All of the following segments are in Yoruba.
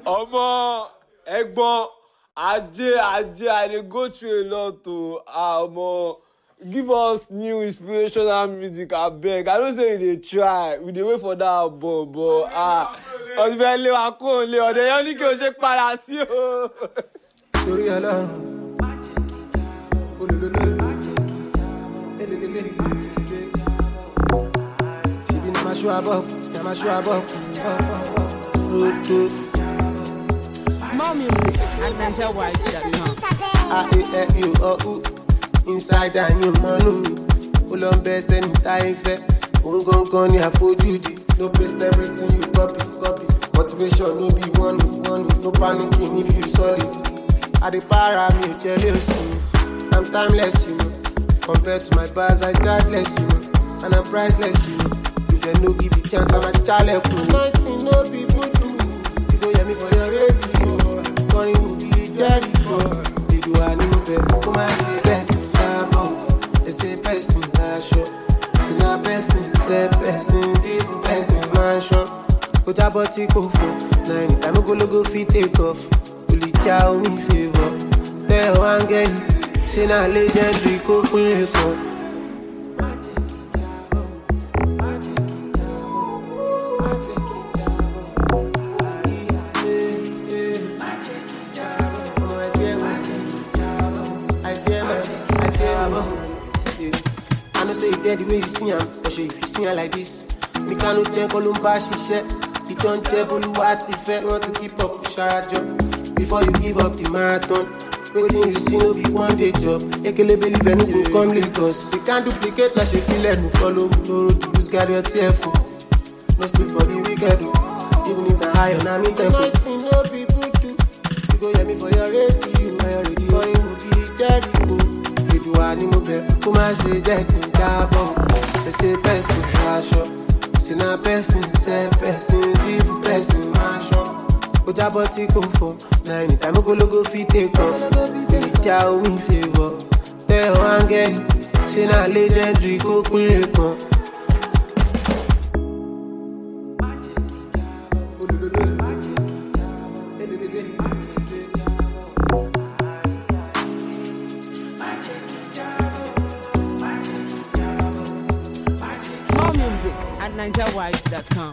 Omo, Egbon, Ajay, I dey go through a lot to Omo. Give us new inspirational music, abeg. I know say you dey try. We dey wait for that album, but ọ̀sibẹ̀ lé wa kó lé ọ̀dẹ̀ yẹn ní kí o ṣe padà sí o. Torí Ọlọ́run, olólùlọ́, elelele, ṣebí na máa ṣọ́ abọ́, rodo. More music at NigerWide.com. Inside and you manu mi, ó lọ bẹ sẹ́ni táyé fẹ́, òun gangan ni àfojúdi. No paste everything you copy. Motivation no be one, no panicking if you solid. I dey para mi ò jẹ́ lé òsì mi, I'm timeless you know. Compared to my bars I chargeless you know, and I'm priceless you know. If dem no give you chance I'm a chaleku. Nothing no be voodoo, you go hear me for your radio. Kọrin wò bí Jericho, ìlú àníbẹ̀ kó má ṣe bẹ́ẹ̀. They say person aṣọ, see na person, say person, even person mansion. Kò jábọ́ tí kò fọ́, na anytime ogologo fit take off. Olè já omi favour, tẹ́ ọ áńgẹ́lì, ṣé na legendary kó pín ẹ̀kọ́. Say you get the way you see him, but if you see him like this, me can't tell Columba she share. You don't tell Boluwati fair, want to keep up with Sharajo. Before you give up the marathon, waiting you see no be one day job. Ekele believe and you come Lagos. You can't duplicate like she feel and follow no road to lose carry your tearful. No sleep for the wicked, even if the high on I'm in tempo. Nothing no be voodoo. You go hear me for your radio, calling will be Jericho. You are ni mo bẹ̀ kó má ṣe jẹ́ kí n jábọ̀. They say person aṣọ, see na person, say person, leave person aṣọ. Kò jábọ̀ tí kò fọ́, na anytime ogologo fit take off. Ìjà omi favour, tẹ́ ọ áńgẹ́lì, ṣé na legendary kó pín ẹ̀kan. At NigerWide.com.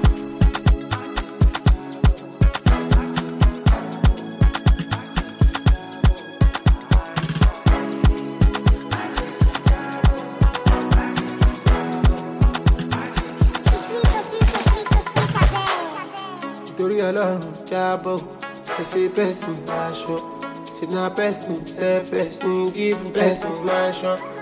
Torí Ọlọ́run jábọ̀, ẹsẹ̀ person aṣọ, ṣe na person, ṣe person, give person mansion.